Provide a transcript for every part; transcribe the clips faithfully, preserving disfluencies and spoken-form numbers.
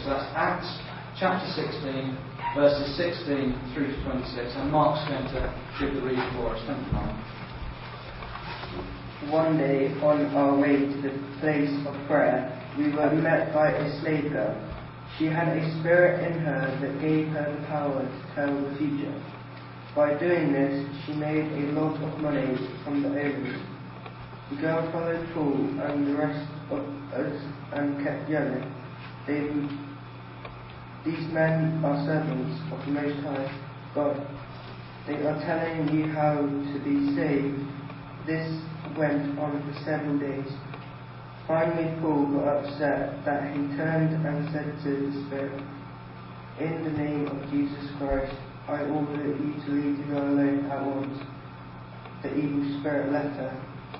So that's Acts chapter sixteen, verses sixteen through to twenty-six. And Mark's going to give the reading for us. Thank you, Mark. One day, on our way to the place of prayer, we were met by a slave girl. She had a spirit in her that gave her the power to tell the future. By doing this, she made a lot of money from the owners. The girl followed Paul and the rest of us and kept yelling, they, These men are servants of the Most High God. They are telling you how to be saved. This went on for several days. Finally, Paul got upset that he turned and said to the spirit, In the name of Jesus Christ, I order you to leave the girl alone at once. The evil spirit left her.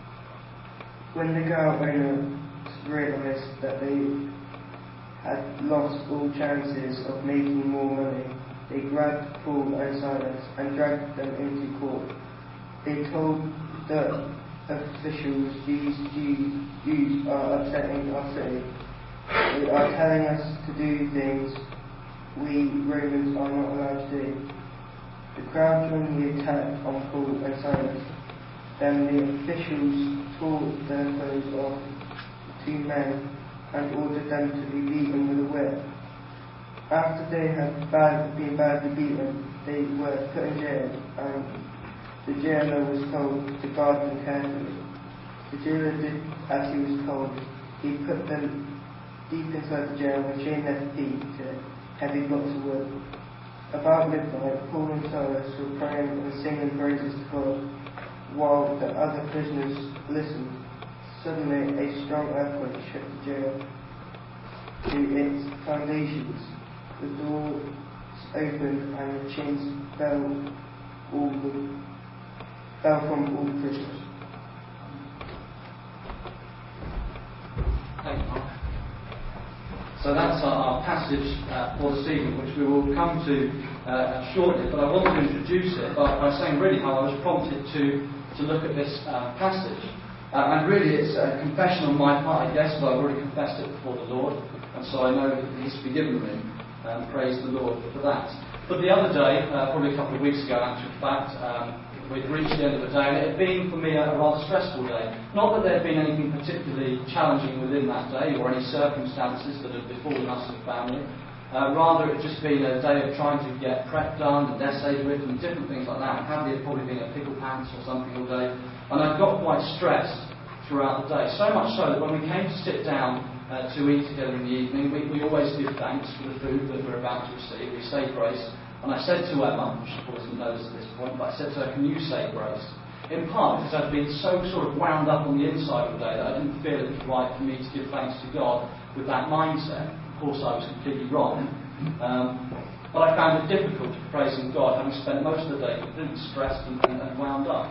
When the girl owners realized that they had lost all chances of making more money, they grabbed Paul and Silas and dragged them into court. They told the officials, These Jews, Jews are upsetting our city. They are telling us to do things we Romans are not allowed to do. The crowd joined the attack on Paul and Silas. Then the officials tore their clothes off the two men and ordered them to be beaten with a whip. After they had bad, been badly beaten, they were put in jail, and the jailer was told to guard them carefully. The jailer did as he was told. He put them deep inside the jail and chained their feet to heavy blocks of wood. About midnight, Paul and Silas were praying and singing praises to God, while the other prisoners listened. Suddenly, a strong earthquake shook the jail to its foundations. The doors opened and the chains fell all the fell from all the prisoners. Thank you, Mark. So that's our, our passage uh, for this evening, which we will come to uh, shortly. But I want to introduce it by, by saying really how I was prompted to, to look at this uh, passage. Uh, and really it's a confession on my part, I guess, but I've already confessed it before the Lord. And so I know that He's forgiven me. Um, praise the Lord for that. But the other day, uh, probably a couple of weeks ago, in actual fact, um, we'd reached the end of the day, and it had been for me a, a rather stressful day. Not that there had been anything particularly challenging within that day, or any circumstances that had befallen us as a family. Uh, rather, it had just been a day of trying to get prep done, and essays written, and different things like that. And probably it had probably been a pickle pants or something all day. And I got quite stressed throughout the day. So much so that when we came to sit down uh, to eat together in the evening, we, we always give thanks for the food that we're about to receive. We say grace. And I said to Emma, she probably doesn't know this at this point, but I said to her, can you say grace? In part because I'd been so sort of wound up on the inside of the day that I didn't feel it was right for me to give thanks to God with that mindset. Of course, I was completely wrong. Um, but I found it difficult praising God, having spent most of the day completely stressed and, and, and wound up.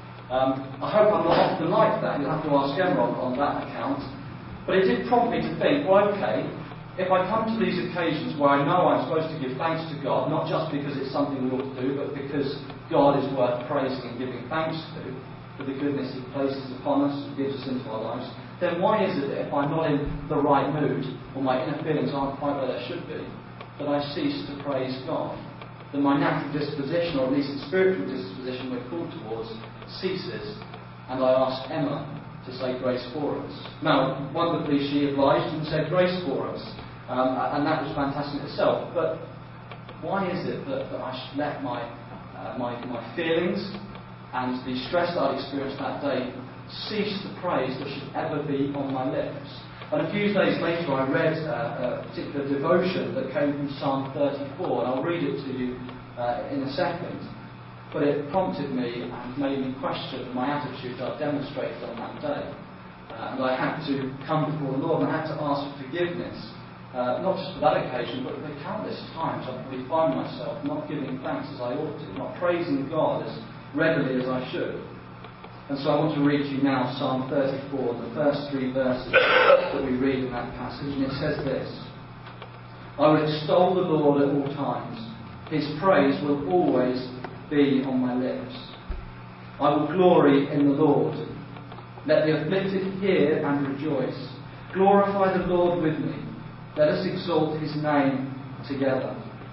Um, I hope I'm not often like that. You'll have to ask Emma on, on that account. But it did prompt me to think, well, okay, if I come to these occasions where I know I'm supposed to give thanks to God, not just because it's something we ought to do, but because God is worth praising and giving thanks to, for the goodness He places upon us and gives us into our lives, then why is it that if I'm not in the right mood, or my inner feelings aren't quite where they should be, that I cease to praise God? That my natural disposition, or at least the spiritual disposition we're called towards, ceases, and I ask Emma to say grace for us. Now, wonderfully, she obliged and said grace for us. Um, and that was fantastic itself. But why is it that, that I should let my, uh, my my feelings and the stress that I'd experienced that day cease the praise that should ever be on my lips? And a few days later I read uh, a particular devotion that came from Psalm thirty-four, and I'll read it to you uh, in a second. But it prompted me and made me question my attitude that I demonstrated on that day. Uh, and I had to come before the Lord and I had to ask for forgiveness. Uh, not just for that occasion, but the countless times I probably find myself not giving thanks as I ought to, not praising God as readily as I should. And so I want to read to you now Psalm thirty-four, the first three verses that we read in that passage, and it says this: I will extol the Lord at all times. His praise will always be on my lips. I will glory in the Lord. Let the afflicted hear and rejoice. Glorify the Lord with me. Let us exalt his name together.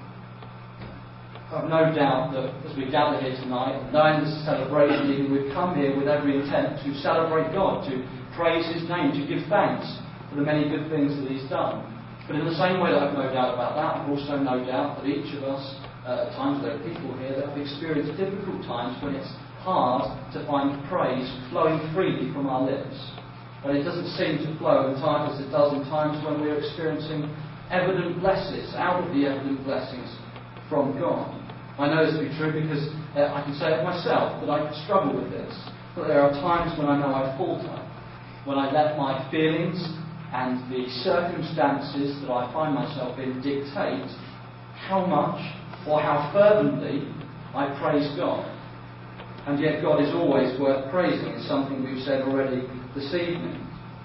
I've no doubt that as we gather here tonight, knowing this celebration meeting, we've come here with every intent to celebrate God, to praise his name, to give thanks for the many good things that he's done. But in the same way that I've no doubt about that, I've also no doubt that each of us, uh, at times there are people here that have experienced difficult times when it's hard to find praise flowing freely from our lips. But it doesn't seem to flow in times as it does in times when we're experiencing evident blessings, out of the evident blessings from God. I know this to be true because uh, I can say it myself, that I struggle with this. But there are times when I know I falter, when I let my feelings and the circumstances that I find myself in dictate how much or how fervently I praise God. And yet God is always worth praising. It's something we've said already this evening.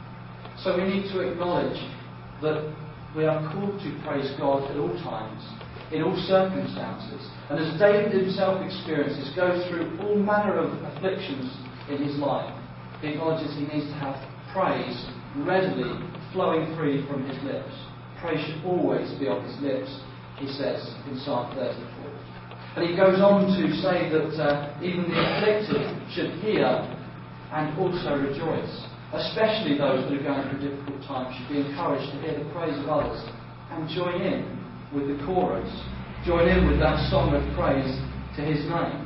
So we need to acknowledge that we are called to praise God at all times, in all circumstances. And as David himself experiences, goes through all manner of afflictions in his life, he acknowledges he needs to have praise readily flowing free from his lips. Praise should always be on his lips, he says in Psalm thirty-four. And he goes on to say that uh, even the afflicted should hear and also rejoice. Especially those that are going through difficult times should be encouraged to hear the praise of others and join in with the chorus, join in with that song of praise to his name.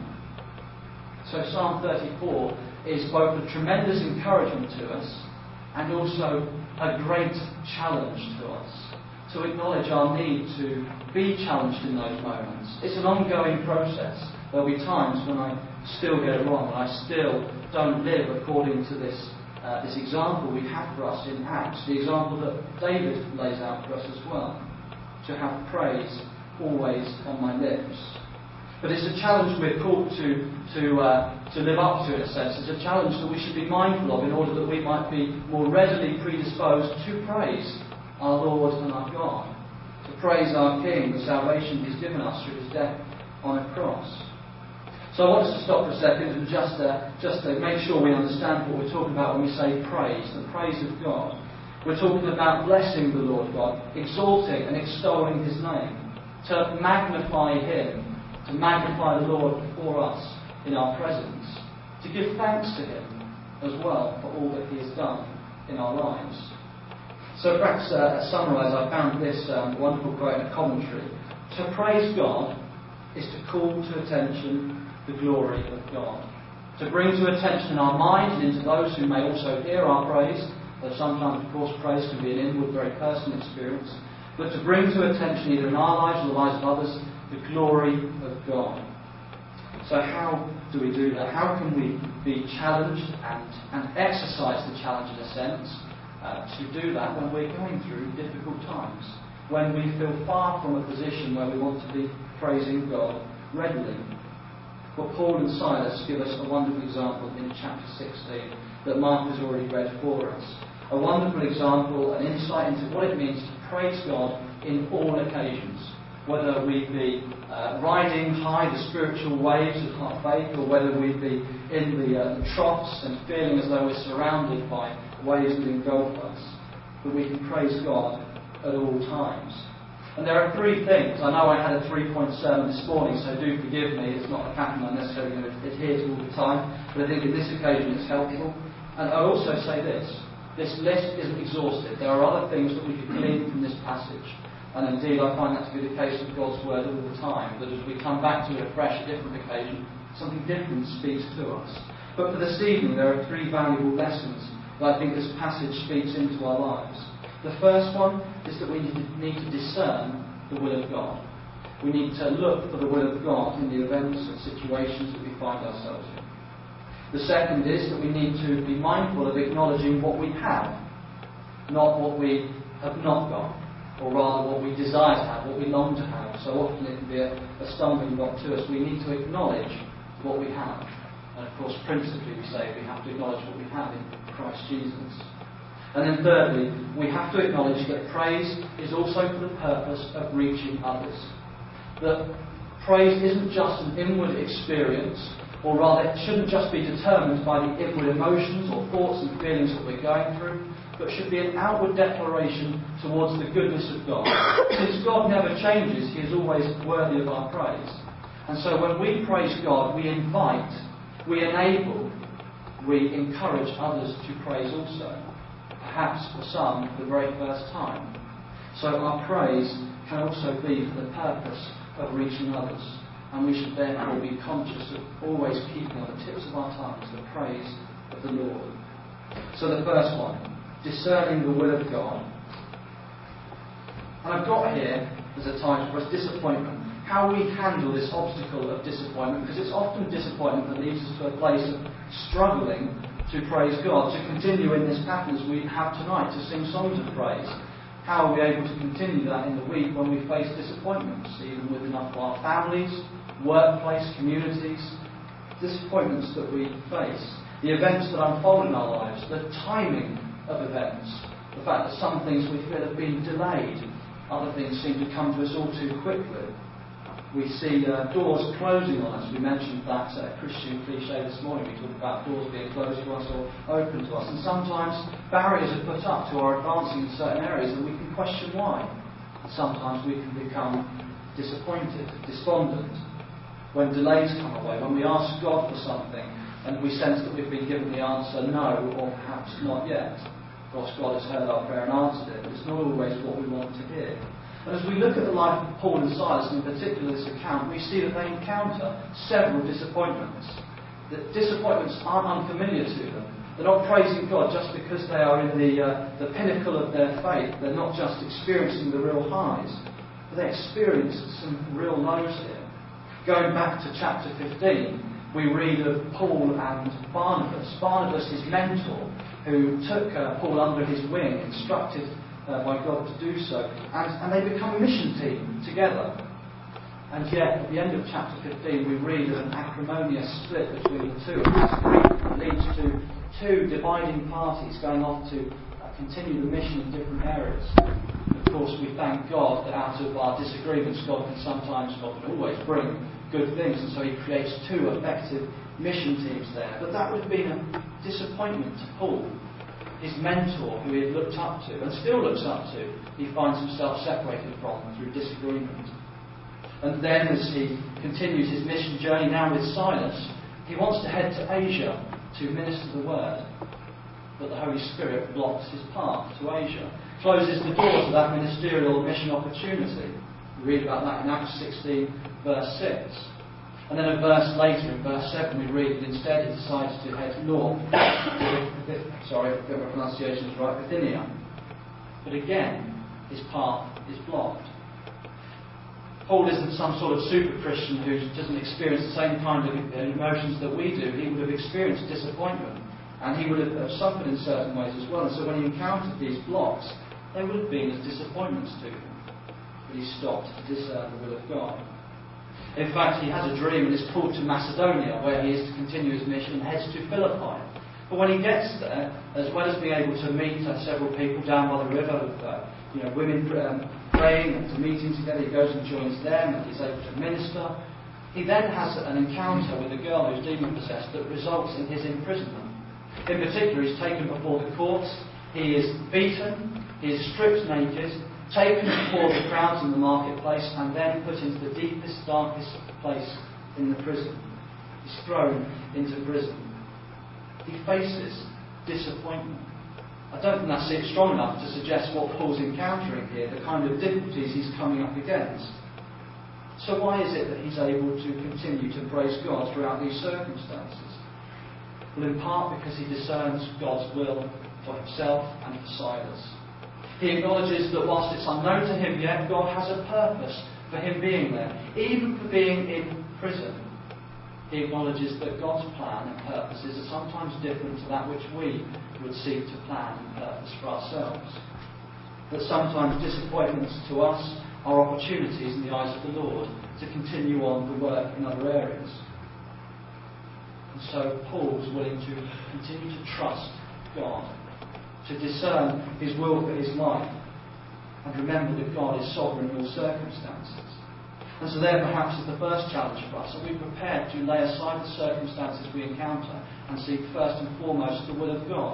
So Psalm thirty-four is both a tremendous encouragement to us and also a great challenge to us, to acknowledge our need to be challenged in those moments. It's an ongoing process. There'll be times when I still get it wrong, and I still don't live according to this uh, this example we have for us in Acts, the example that David lays out for us as well, to have praise always on my lips. But it's a challenge we're called to to uh, to live up to, in a sense. It's a challenge that we should be mindful of in order that we might be more readily predisposed to praise our Lord and our God, to praise our King, the salvation he's given us through his death on a cross. So I want us to stop for a second and just uh, just to make sure we understand what we're talking about when we say praise, the praise of God. We're talking about blessing the Lord God, exalting and extolling his name, to magnify him, to magnify the Lord before us in our presence, to give thanks to him as well for all that he has done in our lives. So perhaps uh, to summarise, I found this um, wonderful quote in a commentary. To praise God is to call to attention the glory of God. To bring to attention in our mind and into those who may also hear our praise, though sometimes of course praise can be an inward, very personal experience, but to bring to attention either in our lives or the lives of others the glory of God. So how do we do that? How can we be challenged and, and exercise the challenge in a sense uh, to do that when we're going through difficult times, when we feel far from a position where we want to be praising God readily? Well, Paul and Silas give us a wonderful example in chapter sixteen that Mark has already read for us. A wonderful example, an insight into what it means to praise God in all occasions. Whether we be uh, riding high the spiritual waves of our faith, or whether we be in the, uh, the troughs and feeling as though we're surrounded by waves that engulf us, that we can praise God at all times. And there are three things. I know I had a three-point sermon this morning, so do forgive me. It's not a pattern I'm necessarily going to adhere to all the time, but I think in this occasion it's helpful. And I also say this. This list isn't exhaustive. There are other things that we could glean from this passage. And indeed, I find that to be the case with God's Word all the time, that as we come back to it afresh at a different occasion, something different speaks to us. But for this evening, there are three valuable lessons that I think this passage speaks into our lives. The first one is that we need to discern the will of God. We need to look for the will of God in the events and situations that we find ourselves in. The second is that we need to be mindful of acknowledging what we have, not what we have not got, or rather what we desire to have, what we long to have. So often it can be a, a stumbling block to us. We need to acknowledge what we have. And of course, principally we say we have to acknowledge what we have in Christ Jesus. And then thirdly, we have to acknowledge that praise is also for the purpose of reaching others. That praise isn't just an inward experience, or rather it shouldn't just be determined by the inward emotions or thoughts and feelings that we're going through, but should be an outward declaration towards the goodness of God. Since God never changes, He is always worthy of our praise. And so when we praise God, we invite, we enable, we encourage others to praise also. Perhaps for some, for the very first time. So our praise can also be for the purpose of reaching others. And we should therefore be conscious of always keeping on the tips of our tongues the praise of the Lord. So the first one, discerning the will of God. And I've got here as a title for us, disappointment. How we handle this obstacle of disappointment, because it's often disappointment that leads us to a place of struggling to praise God, to continue in this pattern as we have tonight, to sing songs of praise. How are we able to continue that in the week when we face disappointments, even within our families, workplace, communities, disappointments that we face, the events that unfold in our lives, the timing of events, the fact that some things we feel have been delayed, other things seem to come to us all too quickly. We see uh, doors closing on us. We mentioned that uh, Christian cliche this morning. We talked about doors being closed to us or open to us. And sometimes barriers are put up to our advancing in certain areas and we can question why. And sometimes we can become disappointed, despondent. When delays come our way, when we ask God for something and we sense that we've been given the answer no or perhaps not yet. Of course, God has heard our prayer and answered it, but it's not always what we want to hear. And as we look at the life of Paul and Silas, and in particular this account, we see that they encounter several disappointments. That disappointments aren't unfamiliar to them. They're not praising God just because they are in the, uh, the pinnacle of their faith. They're not just experiencing the real highs, but they experience some real lows here. Going back to chapter fifteen, we read of Paul and Barnabas. Barnabas, his mentor, who took uh, Paul under his wing, instructed Uh, by God to do so, and, and they become a mission team together. And yet, at the end of chapter fifteen, we read of an acrimonious split between the two, and this leads to two dividing parties going off to uh, continue the mission in different areas. Of course, we thank God that out of our disagreements, God can sometimes, God can always bring good things, and so He creates two effective mission teams there. But that would have been a disappointment to Paul. His mentor, who he had looked up to, and still looks up to, he finds himself separated from through disagreement. And then, as he continues his mission journey now with Silas, he wants to head to Asia to minister the word. But the Holy Spirit blocks his path to Asia, closes the doors of that ministerial mission opportunity. We read about that in Acts sixteen, verse six. And then a verse later, in verse seven, we read that instead he decides to head north. Sorry if my pronunciation is right, Bithynia. But again, his path is blocked. Paul isn't some sort of super Christian who doesn't experience the same kind of emotions that we do. He would have experienced disappointment, and he would have suffered in certain ways as well. And so when he encountered these blocks, they would have been as disappointments to him. But he stopped to discern the will of God. In fact, he has a dream and is called to Macedonia, where he is to continue his mission, and heads to Philippi. But when he gets there, as well as being able to meet uh, several people down by the river, with uh, you know, women um, praying and to meeting together, he goes and joins them, and he's able to minister. He then has an encounter with a girl who's demon-possessed that results in his imprisonment. In particular, he's taken before the courts, he is beaten, he is stripped naked, taken before the crowds in the marketplace, and then put into the deepest, darkest place in the prison. He's thrown into prison. He faces disappointment. I don't think that's strong enough to suggest what Paul's encountering here, the kind of difficulties he's coming up against. So why is it that he's able to continue to praise God throughout these circumstances? Well, in part because he discerns God's will for himself and for Silas. He acknowledges that whilst it's unknown to him yet, God has a purpose for him being there, even for being in prison. He acknowledges that God's plan and purposes are sometimes different to that which we would seek to plan and purpose for ourselves. That sometimes disappointments to us are opportunities in the eyes of the Lord to continue on the work in other areas. And so Paul's willing to continue to trust God, to discern His will for his life, and remember that God is sovereign in all circumstances. And so there perhaps is the first challenge for us. Are we prepared to lay aside the circumstances we encounter and seek first and foremost the will of God?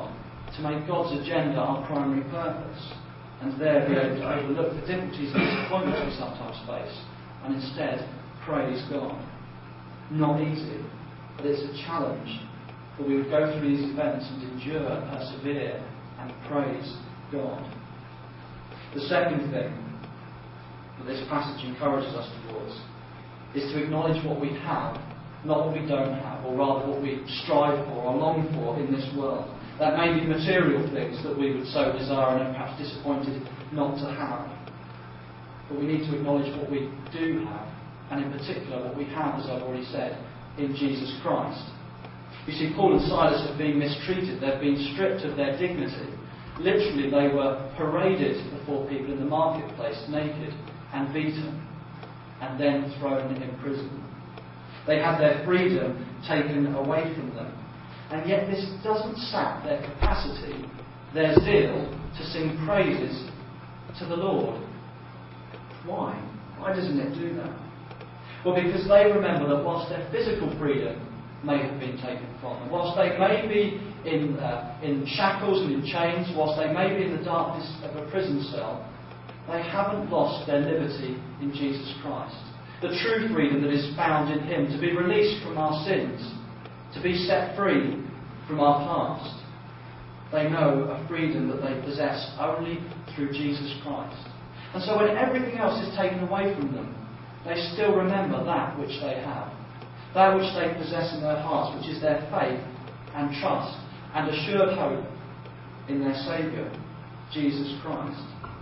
to make God's agenda our primary purpose, and there be able to overlook the difficulties and disappointments we sometimes face, and instead praise God. Not easy, but it's a challenge that we would go through these events and endure, persevere, and praise God. The second thing that this passage encourages us towards is to acknowledge what we have, not what we don't have, or rather what we strive for or long for in this world. That may be material things that we would so desire and are perhaps disappointed not to have. But we need to acknowledge what we do have, and in particular what we have, as I've already said, in Jesus Christ. You see, Paul and Silas have been mistreated. They've been stripped of their dignity. Literally, they were paraded before people in the marketplace, naked and beaten, and then thrown in prison. They had their freedom taken away from them. And yet this doesn't sap their capacity, their zeal, to sing praises to the Lord. Why? Why doesn't it do that? Well, because they remember that whilst their physical freedom may have been taken from them, whilst they may be in, uh, in shackles and in chains, whilst they may be in the darkness of a prison cell, they haven't lost their liberty in Jesus Christ. The true freedom that is found in Him, to be released from our sins, to be set free from our past. They know a freedom that they possess only through Jesus Christ. And so when everything else is taken away from them, they still remember that which they have, that which they possess in their hearts, which is their faith and trust and assured hope in their Saviour, Jesus Christ.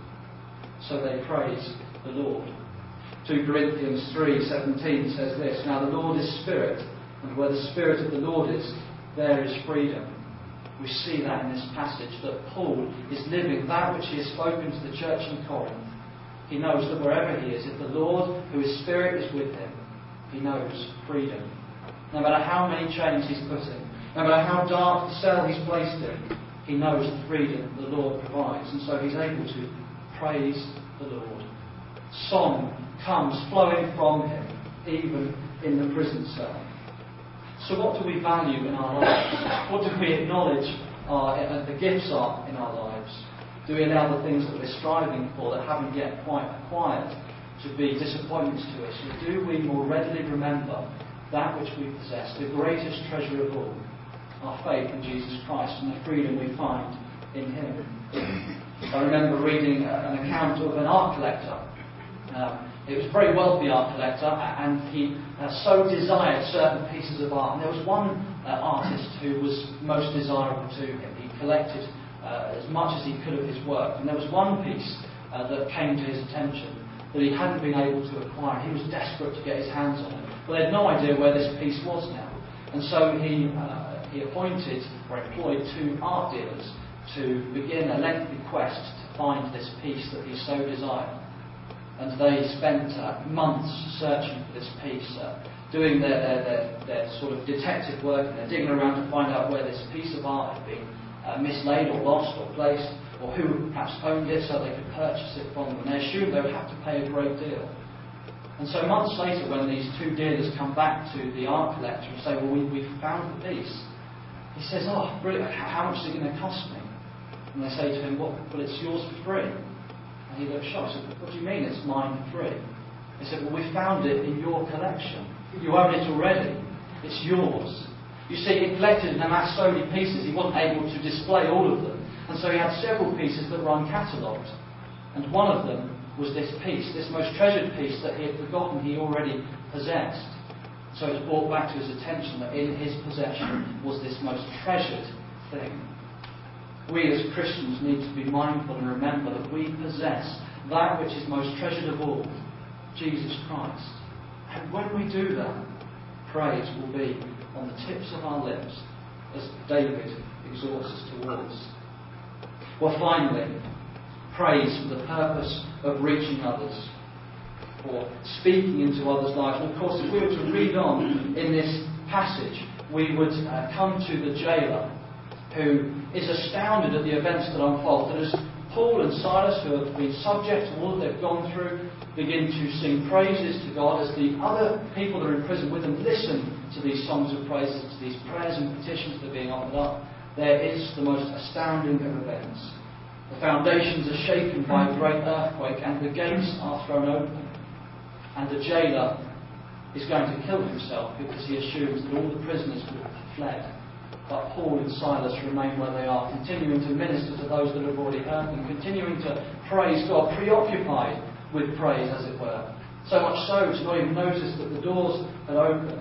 So they praise the Lord. two Corinthians three seventeen says this, "Now the Lord is Spirit, and where the Spirit of the Lord is, there is freedom." We see that in this passage, that Paul is living that which he has spoken to the church in Corinth. He knows that wherever he is, if the Lord, who is Spirit, is with him, he knows freedom. No matter how many chains he's put in, no matter how dark the cell he's placed in, he knows the freedom the Lord provides, and so he's able to praise the Lord. Song comes flowing from him, even in the prison cell. So what do we value in our lives? What do we acknowledge are, uh, the gifts are in our lives? Do we allow the things that we're striving for that haven't yet quite acquired to be disappointments to us? Or do we more readily remember that which we possess, the greatest treasure of all, our faith in Jesus Christ and the freedom we find in Him? I remember reading an account of an art collector. Um, It was a very wealthy art collector, and he uh, so desired certain pieces of art. And there was one uh, artist who was most desirable to him. He collected uh, as much as he could of his work. And there was one piece uh, that came to his attention that he hadn't been able to acquire. He was desperate to get his hands on it, but they had no idea where this piece was now. And so he, uh, he appointed or employed two art dealers to begin a lengthy quest to find this piece that he so desired. And they spent uh, months searching for this piece, uh, doing their, their, their, their sort of detective work, and they're digging around to find out where this piece of art had been uh, mislaid or lost or placed, or who perhaps owned it so they could purchase it from them. And they assumed they would have to pay a great deal. And so months later, when these two dealers come back to the art collector and say, "Well, we, we found the piece," he says, "Oh, brilliant, how much is it going to cost me?" And they say to him, "Well, well it's yours for free." He looked shocked. He said, "What do you mean it's mine for free?" He said, "Well, we found it in your collection. You own it already. It's yours." You see, he collected an amassed so many pieces, he wasn't able to display all of them. And so he had several pieces that were uncatalogued. And one of them was this piece, this most treasured piece that he had forgotten he already possessed. So it was brought back to his attention that in his possession was this most treasured thing. We as Christians need to be mindful and remember that we possess that which is most treasured of all, Jesus Christ. And when we do that, praise will be on the tips of our lips, as David exhorts us towards. Well, finally, praise for the purpose of reaching others, or speaking into others' lives. And of course, if we were to read on in this passage, we would uh, come to the jailer, who is astounded at the events that unfold. And as Paul and Silas, who have been subject to all that they've gone through, begin to sing praises to God, as the other people that are in prison with them listen to these songs of praises, to these prayers and petitions that are being offered up, there is the most astounding of events. The foundations are shaken by a great earthquake, and the gates are thrown open. And the jailer is going to kill himself because he assumes that all the prisoners would have fled. But Paul and Silas remain where they are, continuing to minister to those that have already heard them, continuing to praise God, preoccupied with praise, as it were. So much so to not even notice that the doors had opened.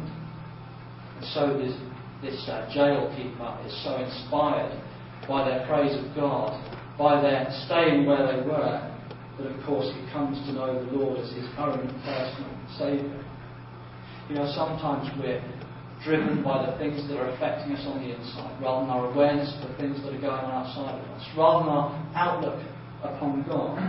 And so this, this uh, jail keeper is so inspired by their praise of God, by their staying where they were, that of course he comes to know the Lord as his own personal Saviour. You know, sometimes we're driven by the things that are affecting us on the inside, rather than our awareness of the things that are going on outside of us, rather than our outlook upon God.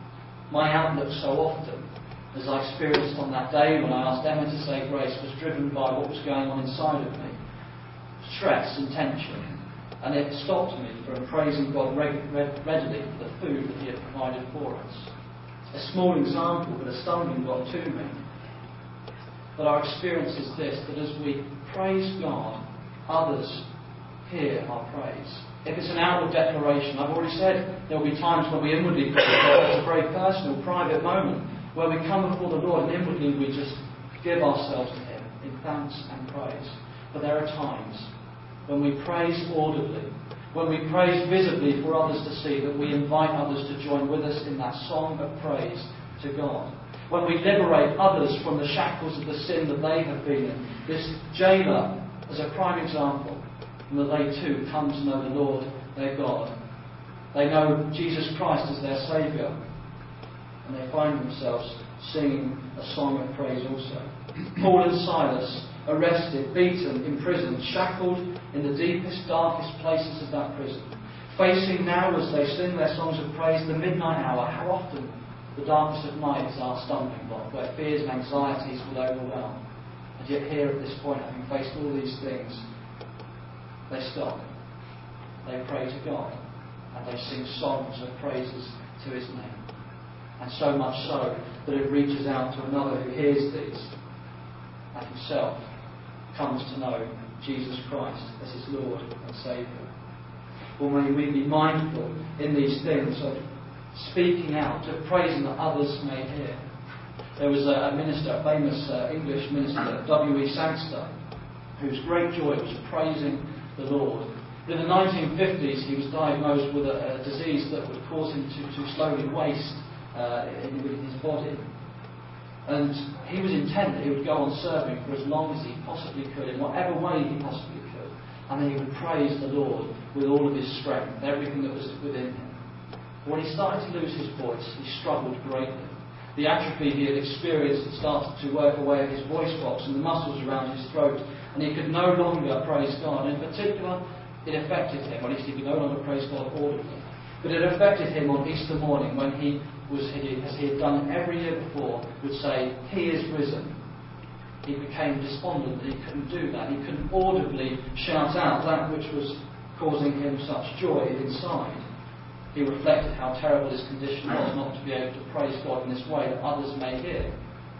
My outlook so often, as I experienced on that day when I asked Emma to say grace, was driven by what was going on inside of me. Stress and tension. And it stopped me from praising God readily for the food that He had provided for us. A small example, but a stumbling block to me. But our experience is this, that as we praise God, others hear our praise. If it's an outward declaration, I've already said there will be times when we inwardly praise God. It's a very personal, private moment where we come before the Lord and inwardly we just give ourselves to Him in thanks and praise. But there are times when we praise audibly, when we praise visibly for others to see, that we invite others to join with us in that song of praise to God. When we liberate others from the shackles of the sin that they have been in. This jailer as a prime example, and that they too come to know the Lord, their God. They know Jesus Christ as their Saviour, and they find themselves singing a song of praise also. Paul and Silas, arrested, beaten, imprisoned, shackled in the deepest, darkest places of that prison, facing now as they sing their songs of praise the midnight hour. How often the darkness of night is our stumbling block, where fears and anxieties will overwhelm. And yet here at this point, having faced all these things, they stop. They pray to God. And they sing songs of praises to His name. And so much so that it reaches out to another who hears these and himself comes to know Jesus Christ as his Lord and Saviour. Or may we be mindful in these things of speaking out, of praising that others may hear. There was a, a minister, a famous uh, English minister, W E Sangster, whose great joy was praising the Lord. In the nineteen fifties, he was diagnosed with a, a disease that would cause him to, to slowly waste uh, in, in his body. And he was intent that he would go on serving for as long as he possibly could, in whatever way he possibly could. And then he would praise the Lord with all of his strength, everything that was within him. When he started to lose his voice, he struggled greatly. The atrophy he had experienced had started to work away at his voice box and the muscles around his throat, and he could no longer praise God. And in particular, it affected him, or at least he could no longer praise God audibly. But it affected him on Easter morning when he was, as he had done every year before, would say, "He is risen." He became despondent that he couldn't do that. He couldn't audibly shout out that which was causing him such joy inside. He reflected how terrible his condition was, not to be able to praise God in this way that others may hear.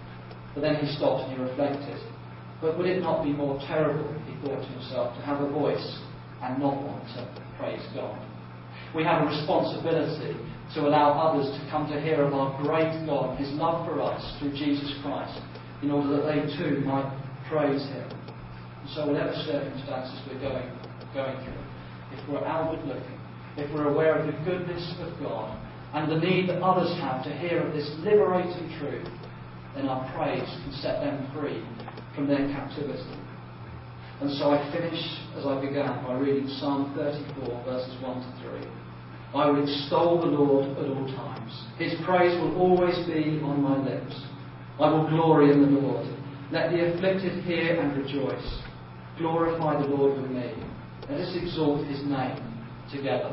But then he stopped and he reflected. But would it not be more terrible, he thought to himself, to have a voice and not want to praise God? We have a responsibility to allow others to come to hear of our great God, His love for us through Jesus Christ, in order that they too might praise Him. And so whatever circumstances we're going, going through, if we're outward looking, if we're aware of the goodness of God and the need that others have to hear of this liberating truth, then our praise can set them free from their captivity. And so I finish as I began by reading Psalm thirty-four, verses one to three. I will extol the Lord at all times. His praise will always be on my lips. I will glory in the Lord. Let the afflicted hear and rejoice. Glorify the Lord with me. Let us exalt His name together.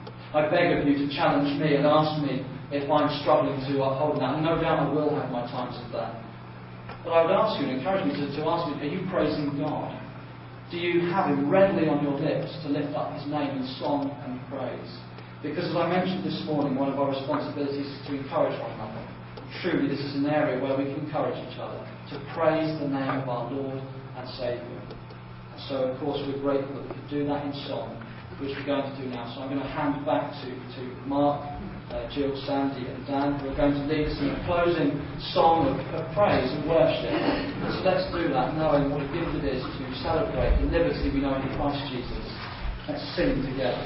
I beg of you to challenge me and ask me if I'm struggling to uphold that. And no doubt I will have my times of that. But I would ask you and encourage me to, to ask you, are you praising God? Do you have Him readily on your lips to lift up His name in song and praise? Because as I mentioned this morning, one of our responsibilities is to encourage one another. Truly, this is an area where we can encourage each other to praise the name of our Lord and Saviour. And so, of course, we're grateful that we can do that in song which we're going to do now. So I'm going to hand back to, to Mark, uh, Jill, Sandy and Dan, who are going to lead us in a closing song of, of praise and worship. So let's do that, knowing what a gift it is to celebrate the liberty we know in Christ Jesus. Let's sing together.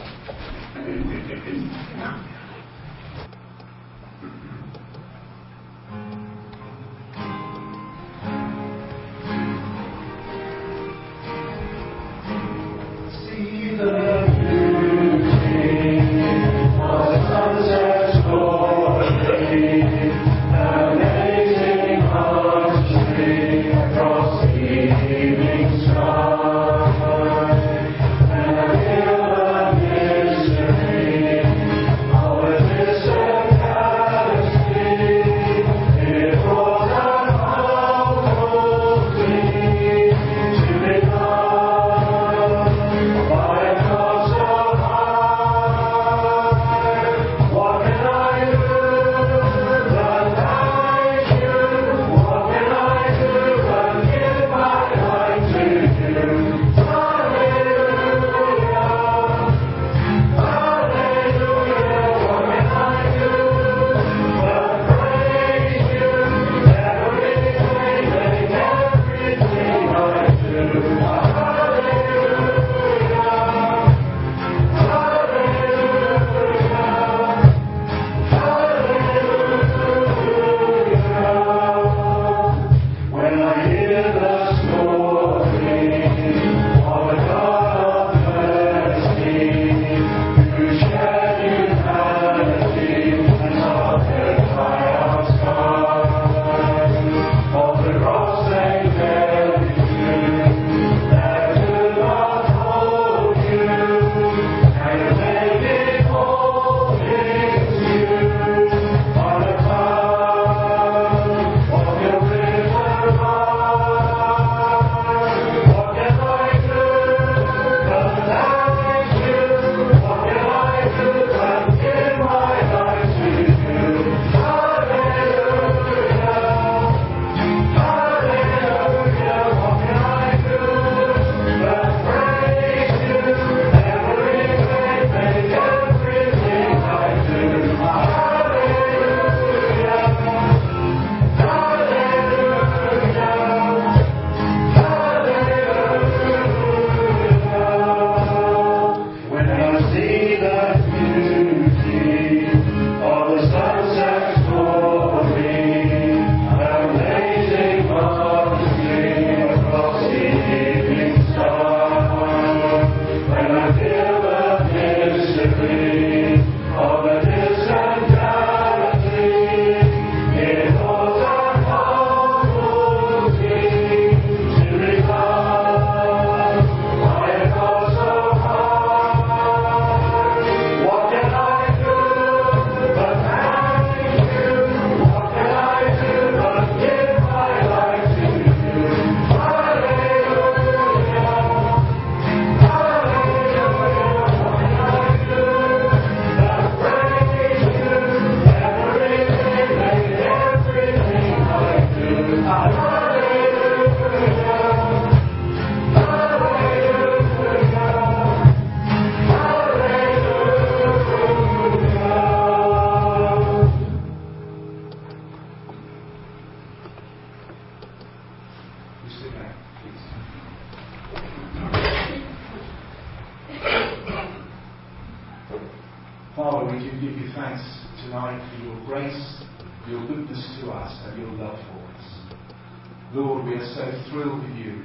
Father, we do give you thanks tonight for your grace, your goodness to us, and your love for us. Lord, we are so thrilled with you.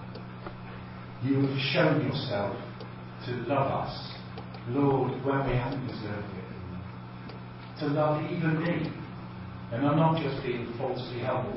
You have shown yourself to love us, Lord, when we haven't deserved it. To love even me. And I'm not just being falsely humble.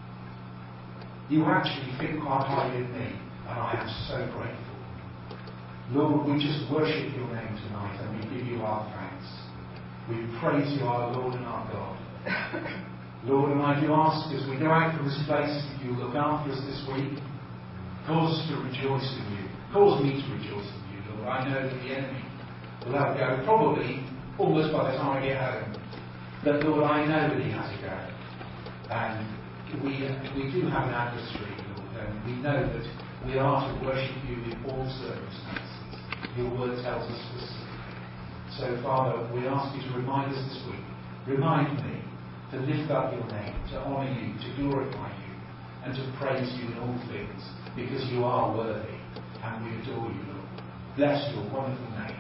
You actually think quite highly of me, and I am so grateful. Lord, we just worship your name tonight, and we give you our thanks. We praise you, our Lord and our God. Lord, and I do ask, as we go out from this place, that you look after us this week. Cause us to rejoice in you. Cause me to rejoice in you, Lord. I know that the enemy will have a go, probably almost by the time I get home. But Lord, I know that he has a go. And we, we do have an adversary, Lord, and we know that we are to worship you in all circumstances. Your word tells us specifically. So, Father, we ask you to remind us this week. Remind me to lift up your name, to honour you, to glorify you, and to praise you in all things, because you are worthy, and we adore you, Lord. Bless your wonderful name.